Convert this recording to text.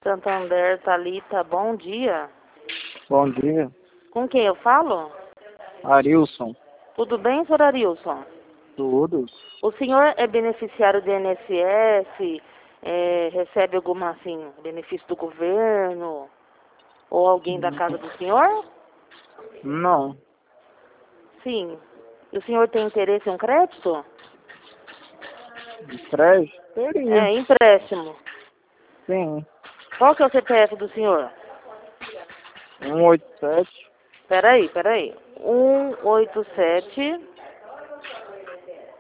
Santander, Thalita, bom dia. Bom dia. Com quem eu falo? Arilson. Tudo bem, senhor Arilson? Tudo? O senhor é beneficiário do INSS? Recebe alguma, assim, benefício do governo? Ou alguém da casa do senhor? Não. Sim. E o senhor tem interesse em um crédito? Crédito? Teria. Empréstimo. Sim. Qual que é o CPF do senhor? 187. Peraí. 187